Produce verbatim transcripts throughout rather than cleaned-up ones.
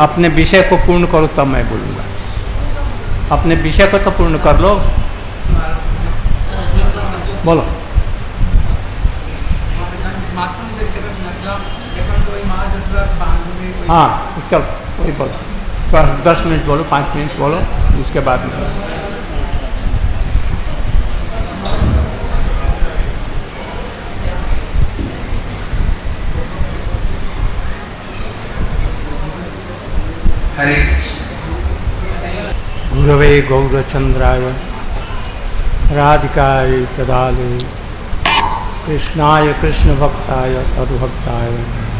अपने विषय को पूर्ण करो तब मैं बोलूँगा। अपने विषय को तो पूर्ण कर लो, बोलो। हाँ चलो वही बोलो, थोड़ा दस मिनट बोलो, पाँच मिनट बोलो, उसके बाद में हरे गुरवे गौरचंद्राय राधिकाय तदालु कृष्णाय कृष्ण भक्ताय तदुभक्ताय।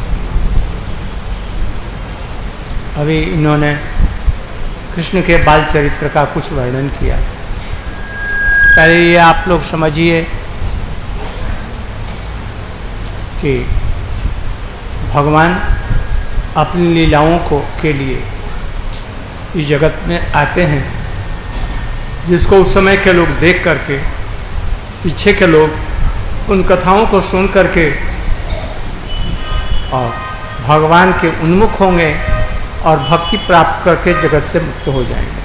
अभी इन्होंने कृष्ण के बाल चरित्र का कुछ वर्णन किया। पहले ये आप लोग समझिए कि भगवान अपनी लीलाओं को के लिए इस जगत में आते हैं, जिसको उस समय के लोग देख करके, पीछे के लोग उन कथाओं को सुन करके और भगवान के उन्मुख होंगे और भक्ति प्राप्त करके जगत से मुक्त हो जाएंगे।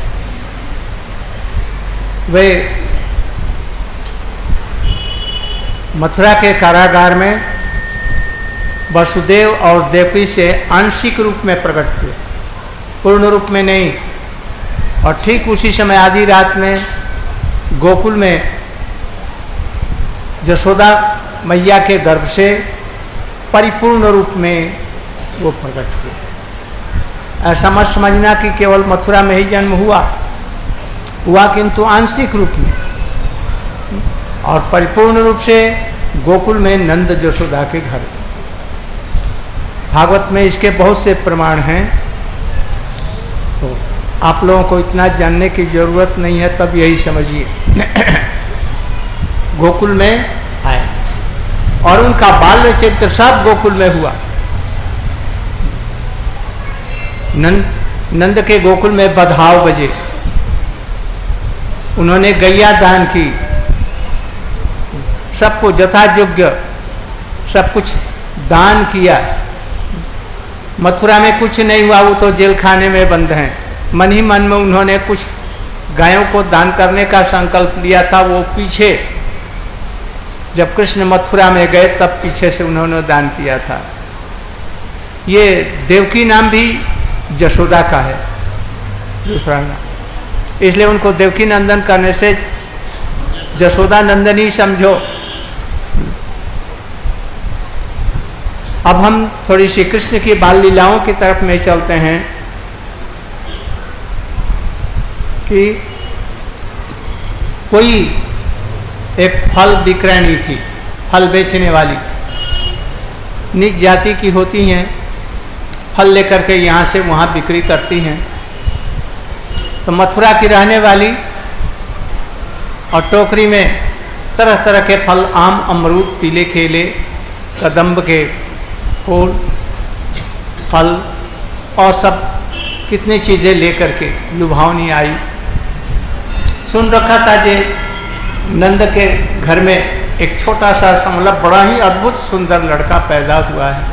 वे मथुरा के कारागार में वसुदेव और देवकी से आंशिक रूप में प्रकट हुए, पूर्ण रूप में नहीं। और ठीक उसी समय आधी रात में गोकुल में यशोदा मैया के गर्भ से परिपूर्ण रूप में वो प्रकट हुए। ऐसा मत समझना कि केवल मथुरा में ही जन्म हुआ हुआ किंतु आंशिक रूप में, और परिपूर्ण रूप से गोकुल में नंद यशोदा के घर। भागवत में इसके बहुत से प्रमाण हैं, तो आप लोगों को इतना जानने की जरूरत नहीं है, तब यही समझिए। गोकुल में आए और उनका बाल्य चरित्र सब गोकुल में हुआ। नंद नंद के गोकुल में बधाव बजे, उन्होंने गैया दान की, सबको यथायोग्य सब कुछ दान किया। मथुरा में कुछ नहीं हुआ, वो तो जेल खाने में बंद हैं। मन ही मन में उन्होंने कुछ गायों को दान करने का संकल्प लिया था। वो पीछे जब कृष्ण मथुरा में गए तब पीछे से उन्होंने दान किया था। ये देवकी नाम भी यशोदा का है, दूसरा नाम, इसलिए उनको देवकी नंदन करने से यशोदा नंदन ही समझो। अब हम थोड़ी सी कृष्ण की बाल लीलाओं की तरफ में चलते हैं कि कोई एक फल विक्रयणी थी, फल बेचने वाली, नीच जाति की होती हैं, फल लेकर के यहाँ से वहाँ बिक्री करती हैं। तो मथुरा की रहने वाली और टोकरी में तरह तरह के फल, आम, अमरूद, पीले केले, कदम्ब के फूल, फल और सब कितनी चीज़ें लेकर के लुभावनी आई। सुन रखा था जे नंद के घर में एक छोटा सा मतलब बड़ा ही अद्भुत सुंदर लड़का पैदा हुआ है।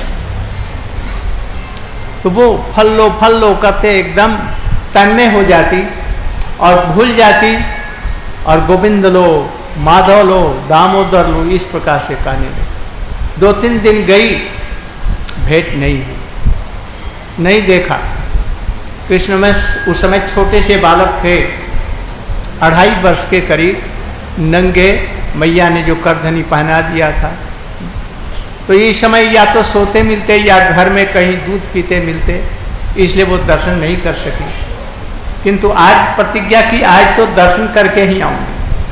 तो वो फल लो फल लो करते एकदम तन्मय हो जाती और भूल जाती, और गोविंद लो, माधव लो, दामोदर लो, इस प्रकार से कहने लगे। दो तीन दिन गई, भेंट नहीं हुई, नहीं देखा। कृष्ण में उस समय छोटे से बालक थे, अढ़ाई वर्ष के करीब, नंगे, मैया ने जो करधनी पहना दिया था। तो इस समय या तो सोते मिलते या घर में कहीं दूध पीते मिलते, इसलिए वो दर्शन नहीं कर सके। किंतु आज प्रतिज्ञा की, आज तो दर्शन करके ही आऊंगी।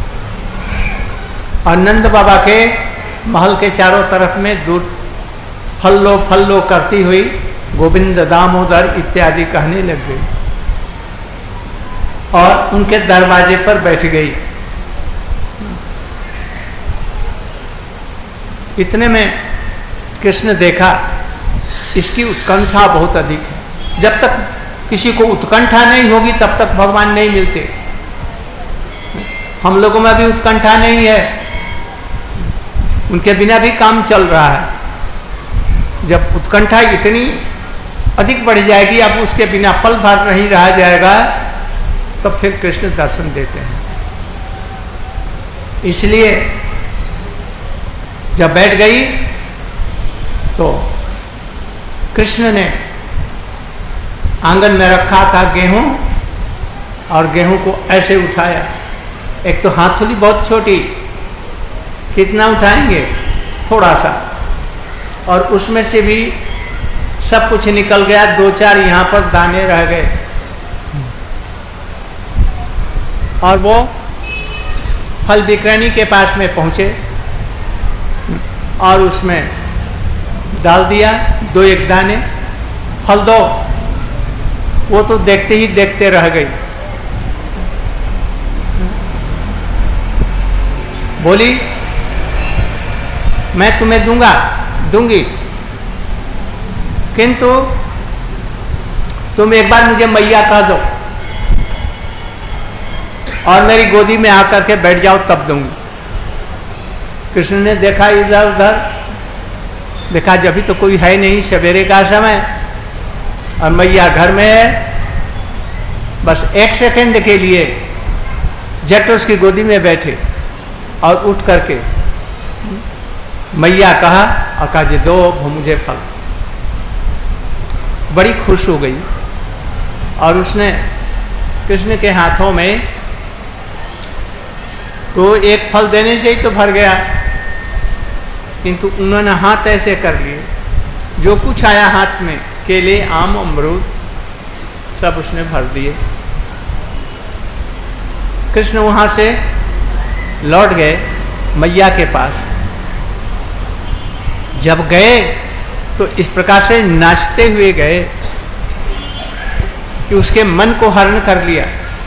और नंद बाबा के महल के चारों तरफ में दूध फल लो फल लो करती हुई गोविंद, दामोदर इत्यादि कहने लग गई और उनके दरवाजे पर बैठ गई। इतने में कृष्ण देखा, इसकी उत्कंठा बहुत अधिक है। जब तक किसी को उत्कंठा नहीं होगी तब तक भगवान नहीं मिलते। हम लोगों में भी उत्कंठा नहीं है, उनके बिना भी काम चल रहा है। जब उत्कंठा इतनी अधिक बढ़ जाएगी, अब उसके बिना पल भर नहीं रहा जाएगा, तो फिर कृष्ण दर्शन देते हैं। इसलिए जब बैठ गई तो कृष्ण ने आंगन में रखा था गेहूं, और गेहूं को ऐसे उठाया। एक तो हाथुली बहुत छोटी, कितना उठाएंगे, थोड़ा सा, और उसमें से भी सब कुछ निकल गया, दो चार यहाँ पर दाने रह गए। और वो फल विक्रयणी के पास में पहुंचे और उसमें डाल दिया दो एक दाने, फल दो। वो तो देखते ही देखते रह गई। बोली मैं तुम्हें दूंगा दूंगी, किंतु तुम एक बार मुझे मैया कह दो और मेरी गोदी में आकर के बैठ जाओ, तब दूंगी। कृष्ण ने देखा इधर उधर, देखा जब भी तो कोई है नहीं, सवेरे का समय और मैया घर में है। बस एक सेकंड के लिए झट उसकी गोदी में बैठे और उठ करके मैया कहा और कहा जी दो मुझे फल। बड़ी खुश हो गई और उसने कृष्ण के हाथों में, तो एक फल देने से ही तो भर गया, किंतु उन्होंने हाथ ऐसे कर लिए, जो कुछ आया हाथ में, केले आम अमरूद सब उसने भर दिए। कृष्ण वहां से लौट गए मैया के पास। जब गए तो इस प्रकार से नाचते हुए गए कि उसके मन को हरण कर लिया।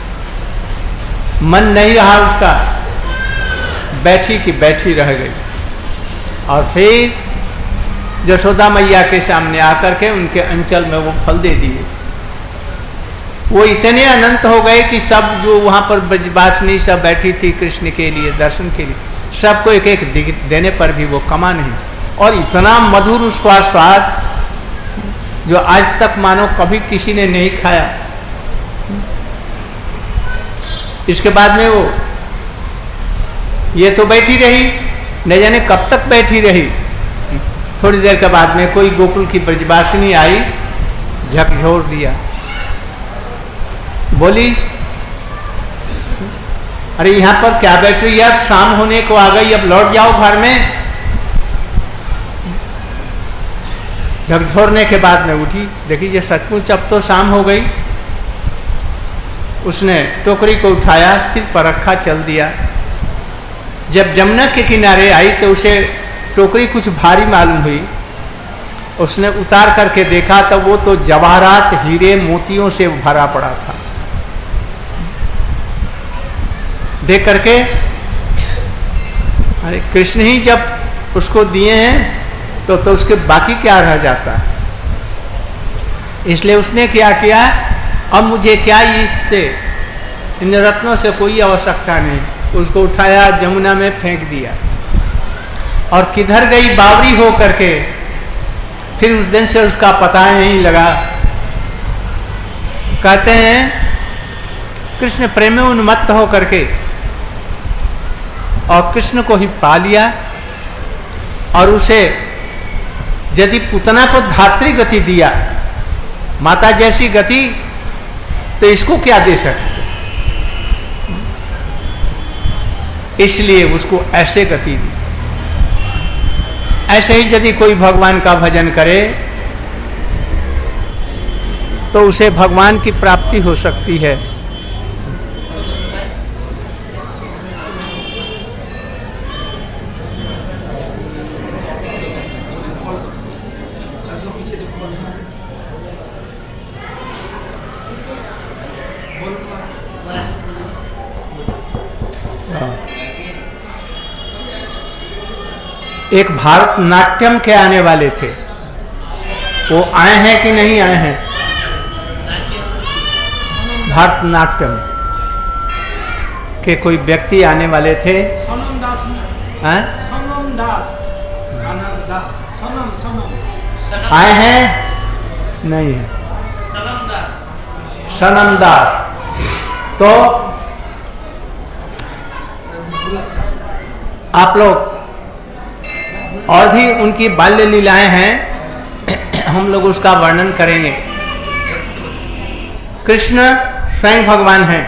मन नहीं रहा उसका, बैठी की बैठी रह गई। और फिर यशोदा मैया के सामने आकर के उनके अंचल में वो फल दे दिए। वो इतने अनंत हो गए कि सब जो वहां पर ब्रजवासिनी सब बैठी थी कृष्ण के लिए दर्शन के लिए, सबको एक एक देने पर भी वो कमा नहीं। और इतना मधुर उसका स्वाद जो आज तक मानो कभी किसी ने नहीं खाया। इसके बाद में वो ये तो बैठी रही, न जाने कब तक बैठी रही। थोड़ी देर के बाद में कोई गोकुल की ब्रजवासिनी आई, झकझोर दिया, बोली अरे यहाँ पर क्या बैठ रही है, अब शाम होने को आ गई, अब लौट जाओ घर में। झकझोरने के बाद में उठी, देखी ये सचमुच अब तो शाम हो गई। उसने टोकरी को उठाया, सिर पर रखा, चल दिया। जब जमुना के किनारे आई तो उसे टोकरी कुछ भारी मालूम हुई। उसने उतार करके देखा तो वो तो जवाहरात हीरे मोतियों से भरा पड़ा था। देख करके अरे कृष्ण ही जब उसको दिए हैं तो तो उसके बाकी क्या रह जाता है। इसलिए उसने क्या किया, अब मुझे क्या इससे, इन रत्नों से कोई आवश्यकता नहीं। उसको उठाया, जमुना में फेंक दिया और किधर गई बावरी हो करके। फिर उस दिन से उसका पता नहीं लगा। कहते हैं कृष्ण प्रेम में उन्मत्त हो करके और कृष्ण को ही पा लिया। और उसे यदि पुतना को धात्री गति दिया, माता जैसी गति, तो इसको क्या दे सकते। इसलिए उसको ऐसे गति दी। ऐसे ही यदि कोई भगवान का भजन करे तो उसे भगवान की प्राप्ति हो सकती है। एक भारतनाट्यम के आने वाले थे, वो आए हैं कि नहीं आए हैं? भारतनाट्यम के कोई व्यक्ति आने वाले थे। सोनम दास हैं? सोनम दास सोनम दास सोनम सोनम आए हैं? नहीं है, सनम दास। तो आप लोग और भी उनकी बाल्य लीलाएं हैं, हम लोग उसका वर्णन करेंगे। कृष्ण स्वयं भगवान हैं।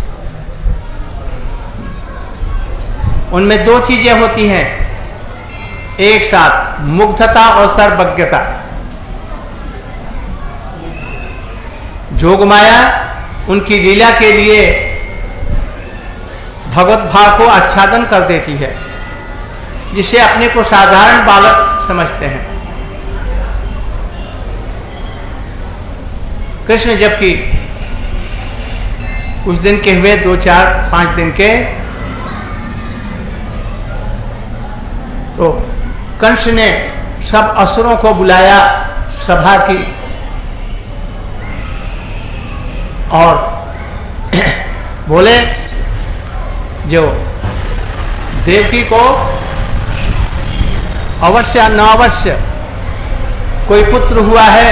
उनमें दो चीजें होती हैं एक साथ, मुग्धता और सर्वज्ञता। जोगमाया उनकी लीला के लिए भगवत भाव को आच्छादन कर देती है, जिसे अपने को साधारण बालक समझते हैं। कृष्ण जबकि कुछ दिन के हुए, दो चार पांच दिन के, तो कंस ने सब असुरों को बुलाया सभा की और बोले जो देवकी को अवश्य न अवश्य कोई पुत्र हुआ है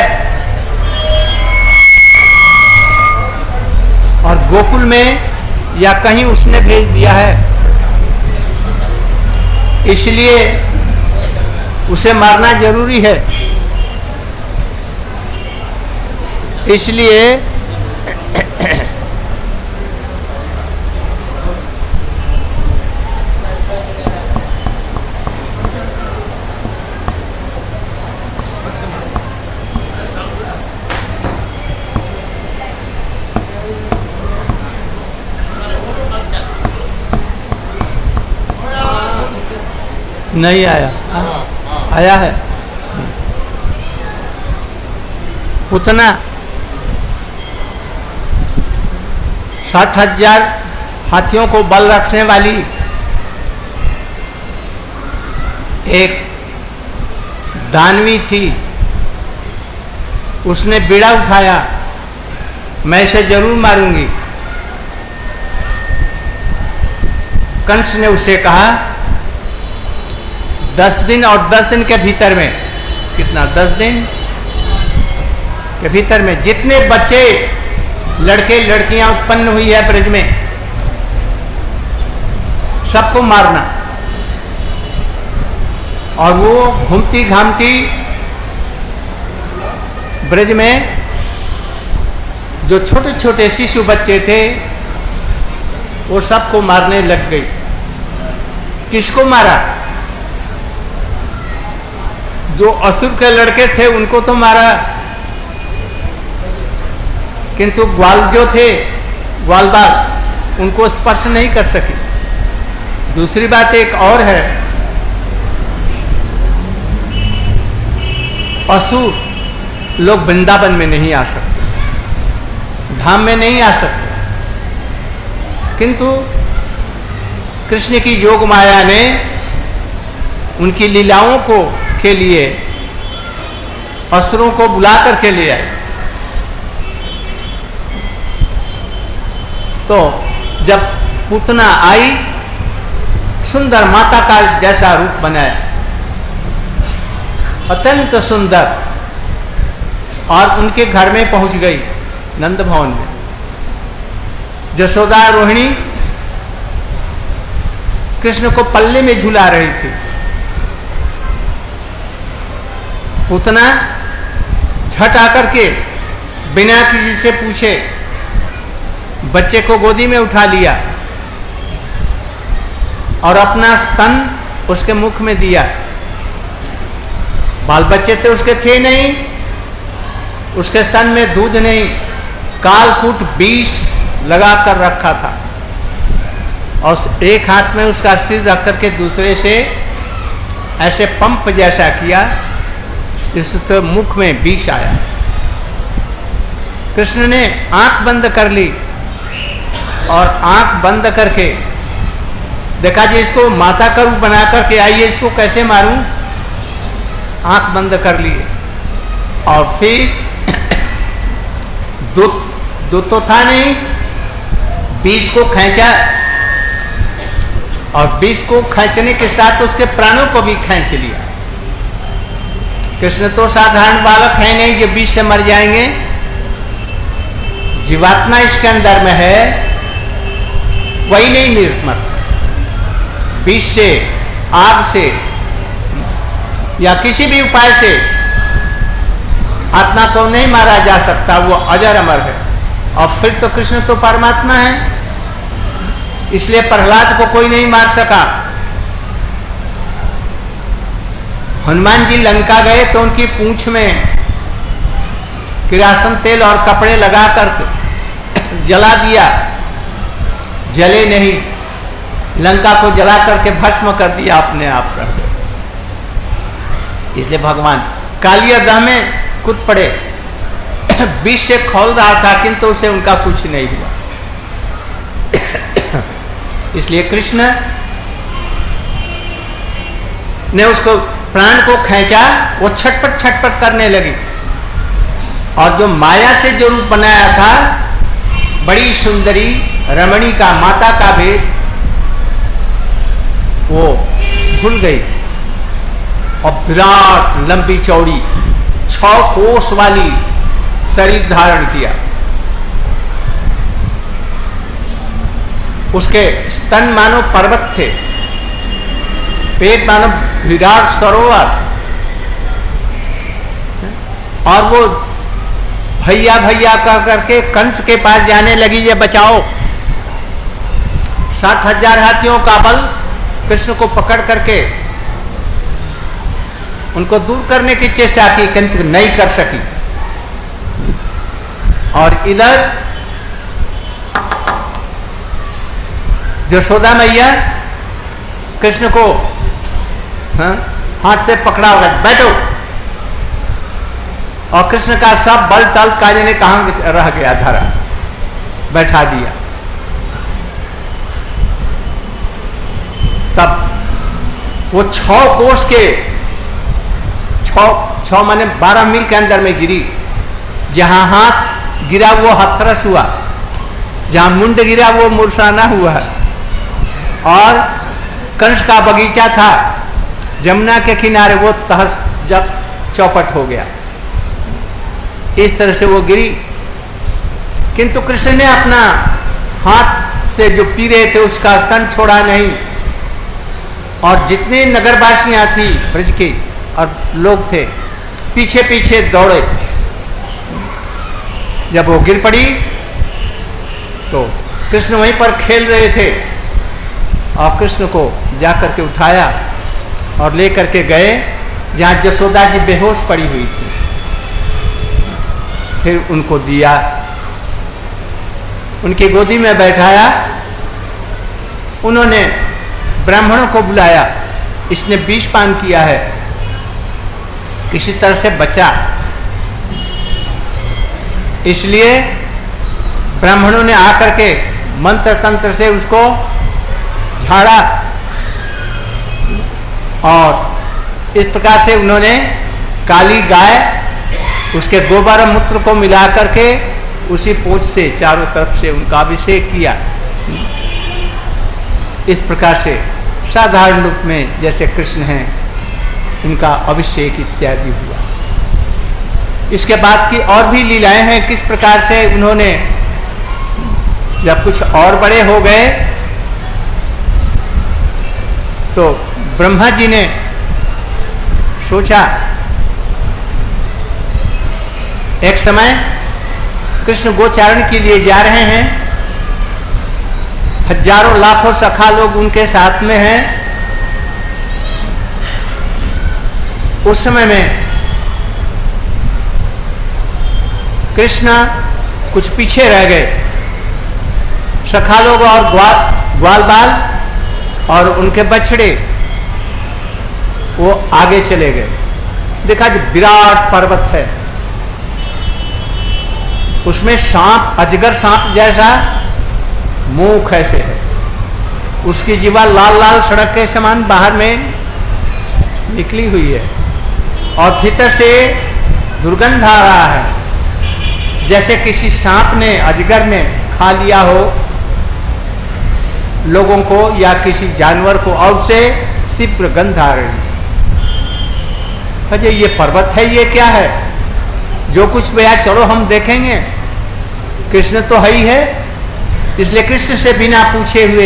और गोकुल में या कहीं उसने भेज दिया है, इसलिए उसे मारना जरूरी है। इसलिए नहीं आया, आ, आया है उतना साठ हजार हाथियों को बल रखने वाली एक दानवी थी, उसने बीड़ा उठाया, मैं इसे जरूर मारूंगी। कंस ने उसे कहा दस दिन और दस दिन के भीतर में, कितना, दस दिन के भीतर में जितने बच्चे लड़के लड़कियां उत्पन्न हुई है ब्रज में, सबको मारना। और वो घूमती घामती ब्रज में जो छोटे छोटे शिशु बच्चे थे वो सबको मारने लग गई। किसको मारा? जो असुर के लड़के थे उनको तो मारा, किंतु ग्वाल जो थे, ग्वाल बाल, उनको स्पर्श नहीं कर सके। दूसरी बात एक और है, असुर लोग वृंदावन में नहीं आ सकते, धाम में नहीं आ सकते, किंतु कृष्ण की योग माया ने उनकी लीलाओं को के लिए असुरों को बुला करके ले आए। तो जब पूतना आई, सुंदर माता का जैसा रूप बनाया, अत्यंत सुंदर, और उनके घर में पहुंच गई नंद भवन में। यशोदा रोहिणी कृष्ण को पल्ले में झुला रही थी। पूतना झट आकर के बिना किसी से पूछे बच्चे को गोदी में उठा लिया और अपना स्तन उसके मुख में दिया। बाल बच्चे तो उसके थे नहीं, उसके स्तन में दूध नहीं, कालकूट विष लगा कर रखा था और एक हाथ में उसका सिर रख करके दूसरे से ऐसे पंप जैसा किया, इससे मुख में विष आया। कृष्ण ने आंख बंद कर ली और आंख बंद करके देखा जी इसको माता का रूप बना करके आइए, इसको कैसे मारूं। आंख बंद कर लिए और फिर दूध दूध तो था नहीं, विष को खींचा और विष को खींचने के साथ उसके प्राणों को भी खींच लिया। कृष्ण तो साधारण बालक है नहीं जो बीच से मर जाएंगे। जीवात्मा इसके अंदर में है, वही नहीं मरता। बीच से, आग से या किसी भी उपाय से आत्मा को नहीं मारा जा सकता, वो अजर अमर है। और फिर तो कृष्ण तो परमात्मा है, इसलिए प्रहलाद को कोई नहीं मार सका। हनुमान जी लंका गए तो उनकी पूंछ में किरासन तेल और कपड़े लगाकर जला दिया, जले नहीं, लंका को जला करके भस्म कर दिया, अपने आप रह गए। इसलिए भगवान कालिया दह में कूद पड़े, विष से खोल रहा था किंतु उसे उनका कुछ नहीं हुआ। इसलिए कृष्ण ने उसको प्राण को खींचा, वो छटपट छटपट करने लगी। और जो माया से जो रूप बनाया था, बड़ी सुंदरी रमणी का माता का भेष, वो भूल गई और विराट लंबी चौड़ी छह कोस वाली शरीर धारण किया। उसके स्तन मानो पर्वत थे, पेट मानो विराट सरोवर, और वो भैया भैया कर करके कंस के पास जाने लगी, ये बचाओ। साठ हजार हाथियों का बल कृष्ण को पकड़ करके उनको दूर करने की चेष्टा की, किंतु नहीं कर सकी। और इधर यशोदा मैया कृष्ण को हाँ, हाथ से पकड़ा होगा, बैठो। और कृष्ण का सब बल टल काजे ने कहां रह गया, धरा बैठा दिया। तब वो छह कोस के छह छह माने बारह मील के अंदर में गिरी। जहां हाथ गिरा वो हथरस हुआ, जहां मुंड गिरा वो मुरसाना हुआ। और कंस का बगीचा था जमुना के किनारे, वो तहस जब चौपट हो गया। इस तरह से वो गिरी, किंतु कृष्ण ने अपना हाथ से जो पी रहे थे उसका स्तन छोड़ा नहीं। और जितने नगरवासियां थी ब्रज के और लोग थे, पीछे पीछे दौड़े। जब वो गिर पड़ी तो कृष्ण वहीं पर खेल रहे थे, और कृष्ण को जाकर के उठाया और लेकर के गए जहां यशोदा जी बेहोश पड़ी हुई थी। फिर उनको दिया, उनकी गोदी में बैठाया। उन्होंने ब्राह्मणों को बुलाया, इसने विष पान किया है, किसी तरह से बचा। इसलिए ब्राह्मणों ने आकर के मंत्र तंत्र से उसको झाड़ा, और इस प्रकार से उन्होंने काली गाय उसके गोबर मूत्र को मिला करके उसी पूंछ से चारों तरफ से उनका अभिषेक किया। इस प्रकार से साधारण रूप में जैसे कृष्ण हैं, इनका अभिषेक इत्यादि हुआ। इसके बाद की और भी लीलाएं हैं, किस प्रकार से उन्होंने जब कुछ और बड़े हो गए तो ब्रह्मा जी ने सोचा, एक समय कृष्ण गोचारण के लिए जा रहे हैं, हजारों लाखों सखा लोग उनके साथ में हैं। उस समय में कृष्ण कुछ पीछे रह गए, सखा लोग और ग्वाल ग्वाल बाल और उनके बछड़े वो आगे चले गए। देखा कि विराट पर्वत है, उसमें सांप, अजगर सांप जैसा मुंह ऐसे है, उसकी जीवा लाल लाल सड़क के समान बाहर में निकली हुई है, और भीतर से दुर्गंध आ रहा है, जैसे किसी सांप ने, अजगर ने खा लिया हो लोगों को या किसी जानवर को, और उसे तीव्र गंध आ रही। अजय ये पर्वत है, ये क्या है? जो कुछ भैया चलो हम देखेंगे, कृष्ण तो है ही है। इसलिए कृष्ण से बिना पूछे हुए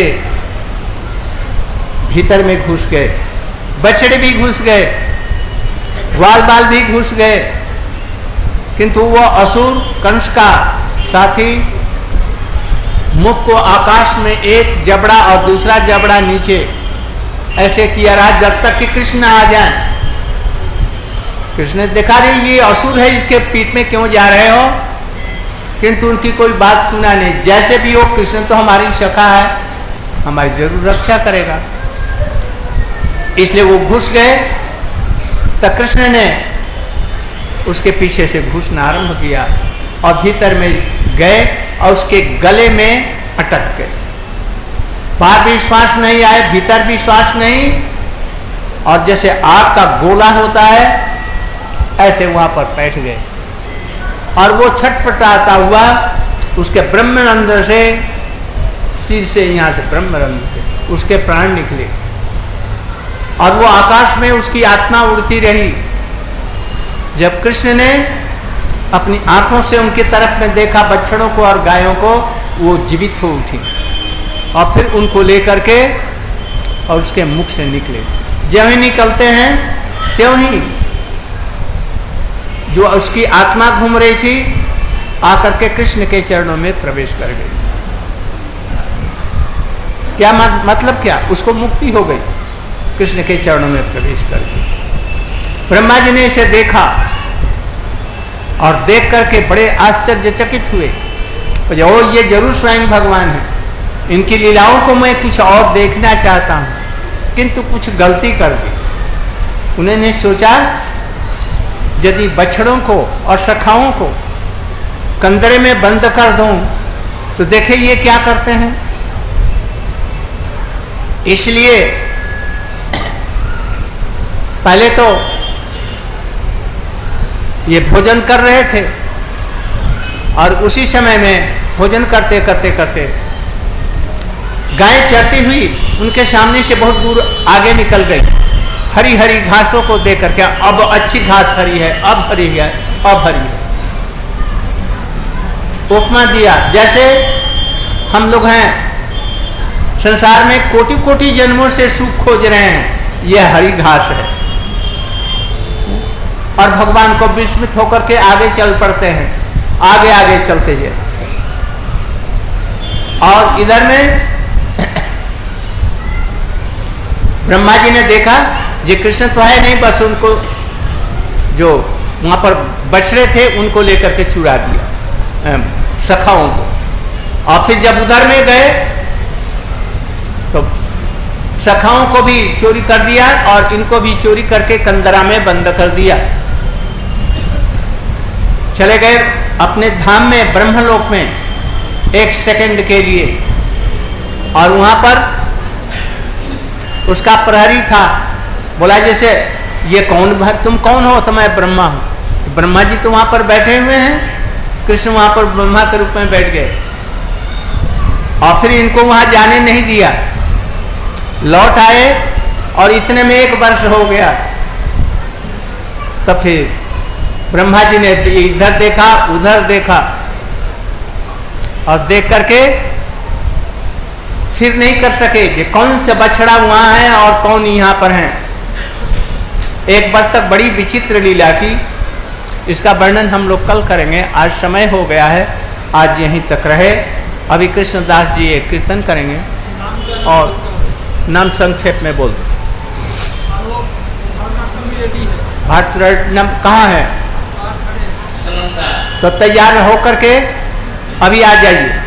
भीतर में घुस गए, बछड़े भी घुस गए, ग्वाल बाल भी घुस गए, किंतु वो असुर कंस का साथी मुख को आकाश में एक जबड़ा और दूसरा जबड़ा नीचे ऐसे किया रहा जब तक कि कृष्ण आ जाए। कृष्ण ने देखा रही ये असुर है, इसके पीठ में क्यों जा रहे हो, किंतु उनकी कोई बात सुना नहीं। जैसे भी हो, कृष्ण तो हमारी सखा है, हमारी जरूर रक्षा करेगा। इसलिए वो घुस गए, तो कृष्ण ने उसके पीछे से घुसना आरंभ किया और भीतर में गए और उसके गले में अटक गए। बाहर भी श्वास नहीं आए, भीतर भी श्वास नहीं, और जैसे आग का गोला होता है ऐसे वहां पर बैठ गए। और वो छटपटाता हुआ उसके ब्रह्मरंध्र से, सिर से, यहाँ से ब्रह्मरंध्र से उसके प्राण निकले और वो आकाश में उसकी आत्मा उड़ती रही। जब कृष्ण ने अपनी आंखों से उनकी तरफ में देखा बछड़ों को और गायों को, वो जीवित हो उठी और फिर उनको लेकर के और उसके मुख से निकले। जब ही निकलते हैं त्यों ही जो उसकी आत्मा घूम रही थी आकर के कृष्ण के चरणों में प्रवेश कर गई। क्या मतलब क्या? उसको मुक्ति हो गई, कृष्ण के चरणों में प्रवेश कर गई। ब्रह्मा जी ने इसे देखा और देख करके बड़े आश्चर्यचकित हुए, ओ ये जरूर स्वयं भगवान है, इनकी लीलाओं को मैं कुछ और देखना चाहता हूं, किंतु कुछ गलती कर दी। उन्होंने सोचा यदि बछड़ों को और सखाओं को कंदरे में बंद कर दूं तो देखे ये क्या करते हैं। इसलिए पहले तो ये भोजन कर रहे थे और उसी समय में भोजन करते करते करते गाय चरती हुई उनके सामने से बहुत दूर आगे निकल गई। हरी हरी घासों को देख करके, अब अच्छी घास हरी है, अब हरी है, अब हरी है। उपमा दिया, जैसे हम लोग हैं संसार में कोटि कोटि जन्मों से सुख खोज रहे हैं, यह हरी घास है, और भगवान को विस्मित होकर के आगे चल पड़ते हैं, आगे आगे चलते जाए। और इधर में ब्रह्मा जी ने देखा ये कृष्ण तो है नहीं, बस उनको जो वहां पर बछड़े थे उनको लेकर के चुरा दिया सखाओं को। और फिर जब उधर में गए तो सखाओं को भी चोरी कर दिया और इनको भी चोरी करके कंदरा में बंद कर दिया। चले गए अपने धाम में, ब्रह्मलोक में एक सेकंड के लिए, और वहां पर उसका प्रहरी था। बोला जैसे ये कौन, तुम कौन हो? तो मैं ब्रह्मा हूं। तो ब्रह्मा जी तो वहां पर बैठे हुए हैं, कृष्ण वहां पर ब्रह्मा के रूप में बैठ गए और फिर इनको वहां जाने नहीं दिया। लौट आए और इतने में एक वर्ष हो गया। तब फिर ब्रह्मा जी ने इधर देखा उधर देखा और देख करके स्थिर नहीं कर सके कि कौन से बछड़ा वहां है और कौन यहाँ पर है। एक वर्ष तक बड़ी विचित्र लीला की, इसका वर्णन हम लोग कल करेंगे। आज समय हो गया है, आज यहीं तक रहे। अभी कृष्णदास जी एक कीर्तन करेंगे और नाम संक्षेप में बोल दो। भारत कहाँ है? तो तैयार होकर के अभी आ जाइए।